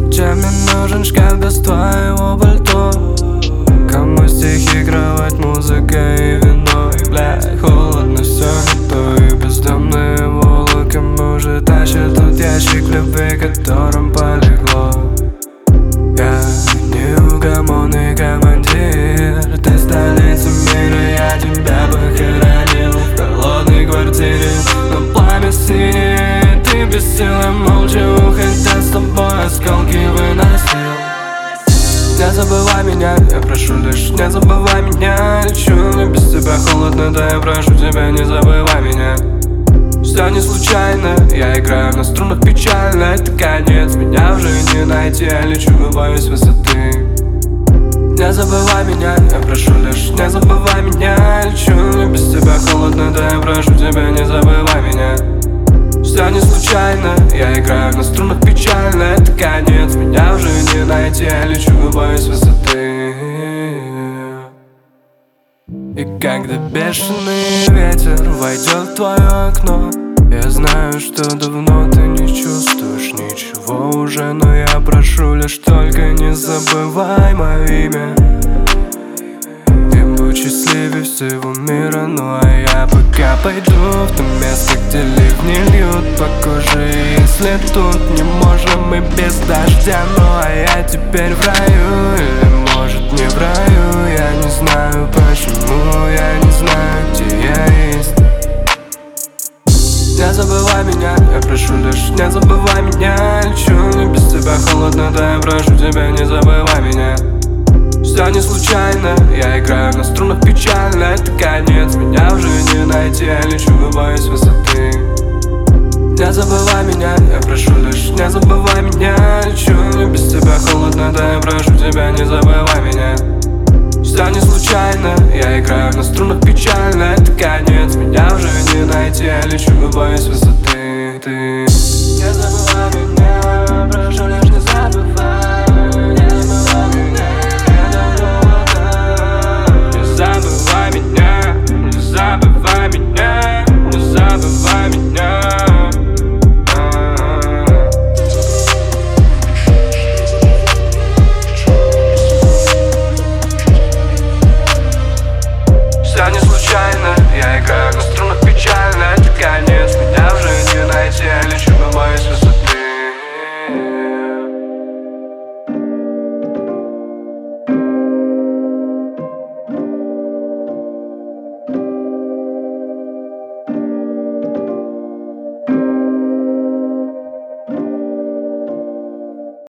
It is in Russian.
Чем мне нужен шкаф без твоего пальто? Кому стихи кровать, музыка и вино? Бля, холодно, все не то. И бездомные волоком уже тащат тот ящик любви, которым полегло. Я неугомонный командир, ты столица мира, я тебя похоронил в холодной квартире, но пламя синее. Ты без силы молча уходя, с тобой осколки выносил. Не забывай меня, я прошу лишь, не забывай меня. Лечу, мне без тебя холодно, да я прошу тебя, не забывай меня. Все не случайно, я играю на струнах печально. Это конец, меня уже не найти, я лечу, боюсь высоты. Не забывай меня, я прошу лишь, не забывай меня. Лечу, мне без тебя холодно, да я прошу тебя, не забывай меня. Все не случайно, я играю на струнах печально. Это конец, меня уже не найти, я лечу, боюсь высоты. И когда бешеный ветер войдет в твое окно, я знаю, что давно ты не чувствуешь ничего уже, но я прошу лишь только не забывай мое имя. Ты будь счастливее всего мира, ну а я пока пойду в то место, где ливни льют по коже. Если тут не можем мы без дождя, ну а я теперь в раю, или может не в раю. Я не знаю почему, я не знаю, где я есть. Не забывай меня, я прошу лишь, не забывай меня. Лечу, мне без тебя холодно, да я прошу тебя, не забывай меня. Все не случайно, я играю на струнах печально. Это конец, меня уже не найти, я лечу, боюсь высоты. Не забывай меня, я прошу лишь, не забывай меня. Лечу, мне без тебя холодно, да я прошу тебя, не забывай меня. Все не случайно, я играю на струнах печально. Это конец, меня уже не найти, я лечу, боюсь высоты. Ты не забывай.